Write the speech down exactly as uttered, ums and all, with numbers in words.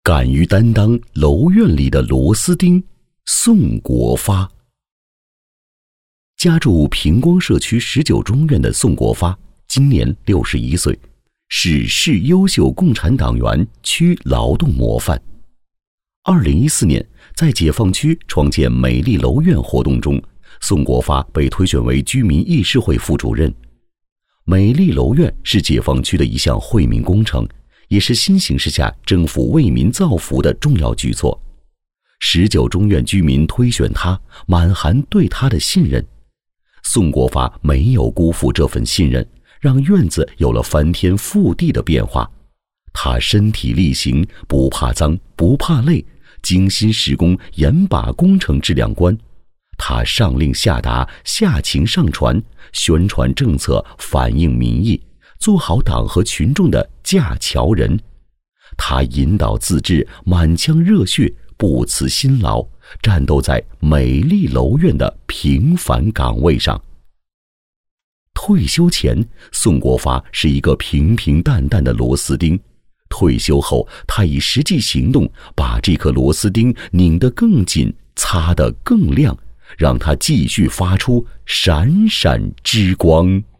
敢于担当楼院里的螺丝钉，宋国发。家住平光社区十九中院的宋国发，今年六十一岁，是市优秀共产党员区劳动模范。二零一四年，在解放区创建美丽楼院活动中，宋国发被推选为居民议事会副主任。美丽楼院是解放区的一项惠民工程，也是新形势下政府为民造福的重要举措。十九中院居民推选他，满含对他的信任。宋国发没有辜负这份信任，让院子有了翻天覆地的变化。他身体力行，不怕脏，不怕累，精心施工，严把工程质量关。他上令下达，下情上传，宣传政策，反映民意，做好党和群众的架桥人。他引导自治，满腔热血，不辞辛劳，战斗在美丽楼院的平凡岗位上。退休前，宋国发是一个平平淡淡的螺丝钉。退休后，他以实际行动把这颗螺丝钉拧得更紧，擦得更亮，让它继续发出闪闪之光。